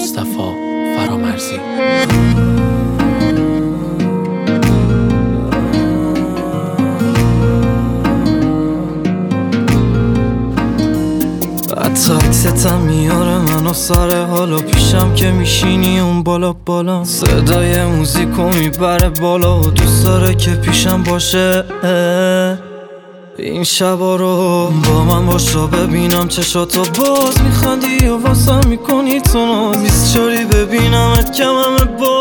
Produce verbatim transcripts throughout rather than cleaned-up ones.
مصطفی فرامرزی. تاکستم میاره منو سر حالا پیشم که میشینی اون بالا بالا، صدای موزیکو میبره بالا و دوست داره که پیشم باشه. این شبا رو با من باشا ببینم چشاتو باز میخندی و واسم میکنی تو ناز، بیست چاری ببینمت کمم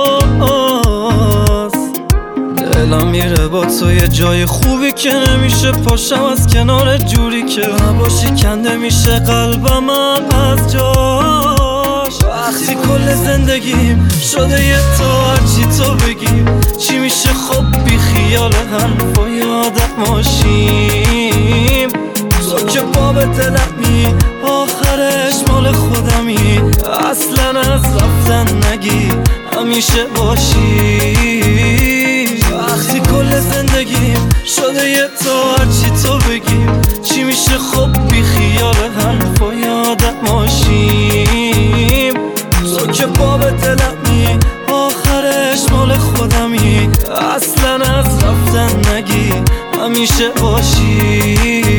باز. دلم میره با تو یه جای خوبی که نمیشه پاشم از کنار، جوری که نباشی کنده میشه قلبم از جاش. وقتی کل زندگیم شده یه تا هرچی تو بگی چی میشه، خب بی خیال حرف و یادم باشیم. تو که باب دلمی آخرش مال خودمی، اصلا از رفتن نگی همیشه باشی. وقتی کل زندگیم شده یه تا هرچی تو بگیم چی میشه، خب بی خیال حرف و یادم باشیم. تو که باب دلمی آخرش مال خودمی، اصلا از رفتن نگی همیشه باشی.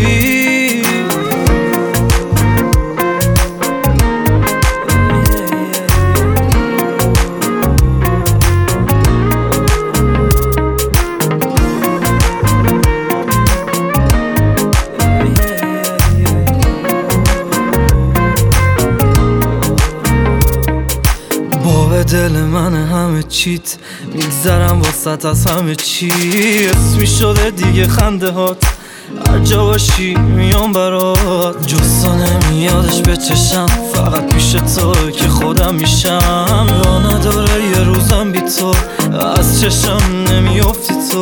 دل من همه چیت میگذرم واسط از همه چی، اسمی شده دیگه خنده هات هر جا باشی میام برات. جستا نمیادش به چشم فقط پیش تو که خودم میشم، را نداره یه روزم بی تو از چشم نمیافتی تو.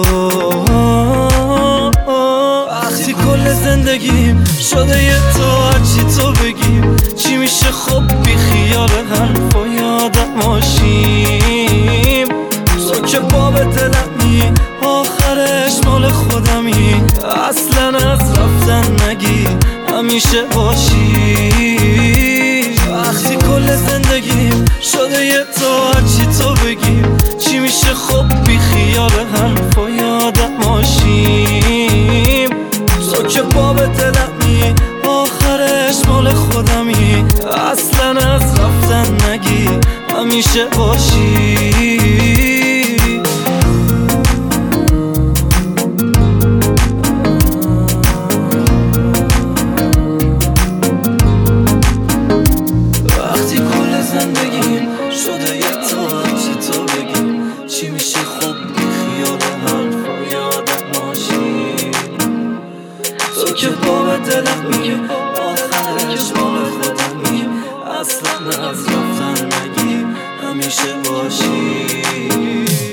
وقتی کل زندگیم شده یه تا هرچی تو بگیم چی میشه، خب بی خیال حرف و یادم باشیم. تو که باب دلمی آخرش مال خودمی، اصلا از رفتن نگی همیشه باشی. وقتی کل زندگیم شده یه تا هرچی تو بگیم چی میشه، خب بی خیال حرف و یادم باشیم. تو که باب دلمی آخرش مال خودمی، اصلا از رفتن نگی همیشه باشی. وقتی کل زندگیم شده یه تا هرچی تو بگیم چی میشه، خب بی خیال حرف و یادم باشی. تو که باب دلمی آخرش مال خودمی، اصلا از رفتن نگی همیشه باشی.